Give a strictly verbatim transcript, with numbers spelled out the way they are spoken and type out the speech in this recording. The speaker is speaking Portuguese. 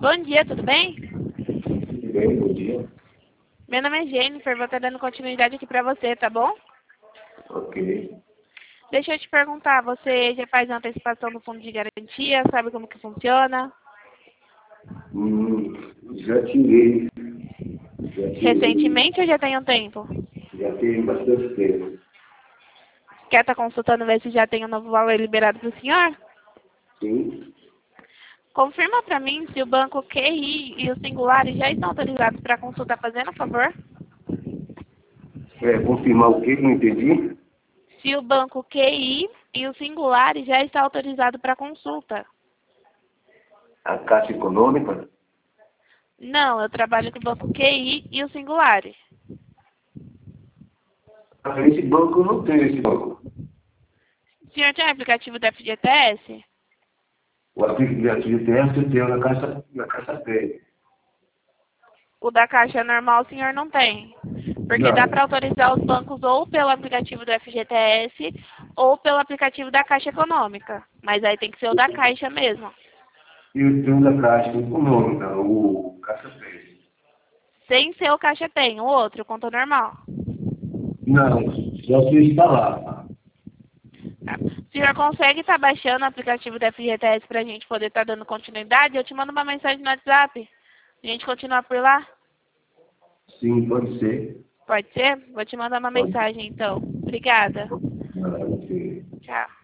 Bom dia, tudo bem? Tudo bem, bom dia. Meu nome é Jennifer, vou estar dando continuidade aqui pra você, tá bom? Ok. Deixa eu te perguntar, você já faz a antecipação do fundo de garantia? Sabe como que funciona? Hum, já tirei. Já tirei. Recentemente ou já tem um tempo? Já tem bastante tempo. Quer estar consultando ver se já tem um novo valor liberado para o senhor? Sim. Confirma para mim se o banco Q I e os singulares já estão autorizados para consulta, fazendo favor? É, confirmar o quê? Não entendi. Se o banco Q I e os singulares já está autorizado para consulta. A Caixa Econômica? Não, eu trabalho com o banco Q I e os singulares. Ah, esse banco eu não tenho esse banco. O senhor tem aplicativo do F G T S? O aplicativo de teste eu tenho na Caixa, na Caixa Pé. O da Caixa normal o senhor não tem. Porque Não. dá para autorizar os bancos ou pelo aplicativo do F G T S ou pelo aplicativo da Caixa Econômica. Mas aí tem que ser o da Caixa mesmo. Eu tenho da Caixa Econômica, o Caixa Pé. Sem ser o Caixa Tem, o outro, conta normal. Não, só se instalar. Tá? O senhor consegue estar baixando o aplicativo do F G T S para a gente poder estar dando continuidade? Eu te mando uma mensagem no WhatsApp. A gente continua por lá? Sim, pode ser. Pode ser? Vou te mandar uma Pode. mensagem então. Obrigada. Ah, ok. Tchau.